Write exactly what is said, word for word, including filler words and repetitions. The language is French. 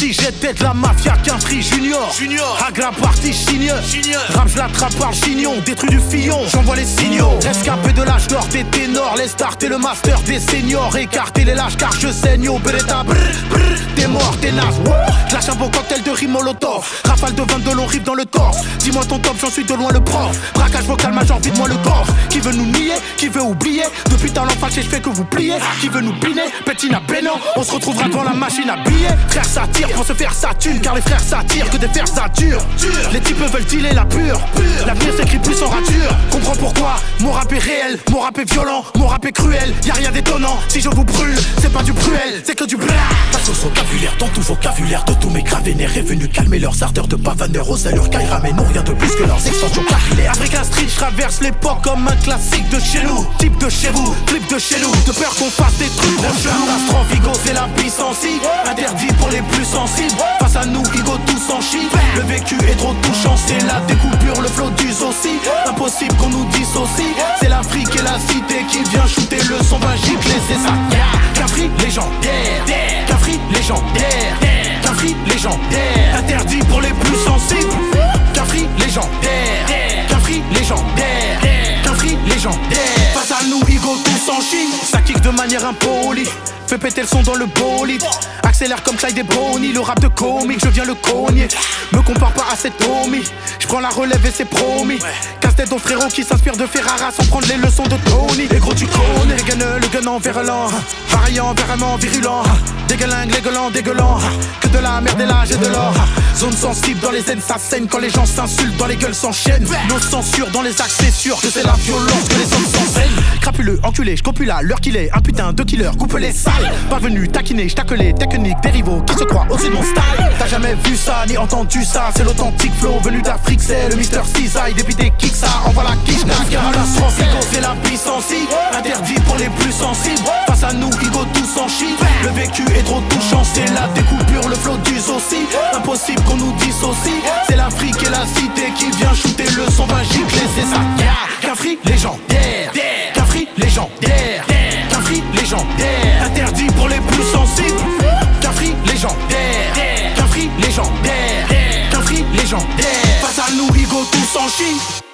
Si j'étais de la mafia qu'un free junior, Junior. Agra party chigne, Chigne. rap j'l'attrape par le chignon, détruit du fillon, j'envoie les signaux. Rescapé de l'âge d'or des ténors, les stars t'es le master des seniors. Écartez les lâches car je saigne au Beretta. Brr, brr, t'es mort, t'es naze. Clash un beau cocktail de rime molotov. Rafale de vingt-deux longs rives dans le torse. Dis-moi ton top, j'en suis de loin le prof. Braquage vocal major, vide-moi le corps. Qui veut nous nier, qui veut oublier. Depuis talent fâché, je fais que vous plier. Qui veut nous piner, pétine à pénant. On se retrouvera devant la machine à billets. Frères s'attirent pour se faire sa thune, car les frères s'attirent que des fers satures. Les types veulent dealer la pure. L'avenir s'écrit plus en rature. Comprends pourquoi mon rap est réel, mon rap est violent, mon rap est cruel. Y'a rien d'étonnant si je vous brûle. C'est pas du bruel, c'est que du blah. Ta sauce vocabulaire, dans tout vocabulaire de tous mes gravénaires est venu calmer leurs ardeurs de pavaneurs aux allures Kaira, mais non rien de plus que leurs extensions capillaires. Africa Street, je traverse l'époque comme un classique de chez nous. Type de chez vous, clip de chez nous. De peur qu'on fasse des trucs trop chelous. Catastrophe, Igo, c'est la puissance. Interdit pour les plus sensibles. Face à nous, Igo, tout s'en chie. Le vécu est trop touchant, c'est la découpure, le flot du aussi. Impossible qu'on nous dissocie. C'est l'Afrique et la cité qui vient shooter le son magique. Laissez ça, Cafri légendaire, Cafri légendaire, Cafri légendaire. Interdit pour les plus sensibles. Cafri légendaire, Cafri légendaire, Cafri légendaire. Face à nous, Igo, tout s'en chie. Ça kick de manière impolie. Fais péter le son dans le bolide. Accélère comme Clyde et Bonnie. Le rap de comique, je viens le cogner. Me compare pas à cet homie. Je prends la relève et c'est promis. Casse-tête ton frérot qui s'inspire de Ferrara sans prendre les leçons de Tony. Les gros tu connais. Les gueneux, le gun en virulent. Variant, vraiment virulent. Dégueulingue, les gueulants, dégueulant. Que de la merde et là j'ai de l'or. Zone sensible dans les haines, ça saigne. Quand les gens s'insultent, dans les gueules s'enchaînent. Nos censures dans les axes, c'est sûr que c'est la violence que les hommes s'enseignent. Crapuleux, enculé, j'copule à l'heure qu'il est. Un putain de killer, coupe les salles. Pas venu taquiner, j'tackelé, technique, des rivaux qui se croient au-dessus de mon style. T'as jamais vu ça, ni entendu ça. C'est l'authentique flow venu d'Afrique, c'est le Mister Cisaille. Depuis des kicks, ça envoie la quiche. Catastrophe, Igo, c'est la puissance. Interdit pour les plus sensibles. Face à nous, Igo, tout s'en chie. Le vécu est trop touchant, c'est la découpure, le flot du aussi. Impossible qu'on nous dissocie. C'est l'Afrique et la cité qui vient shooter le son magique. Laissez ça, Cafri légendaire, Cafri légendaire, Cafri légendaire. Interdit pour les plus sensibles. Cafri légendaire, Cafri légendaire, Cafri légendaire. Face à nous, Igo, tout s'en chie.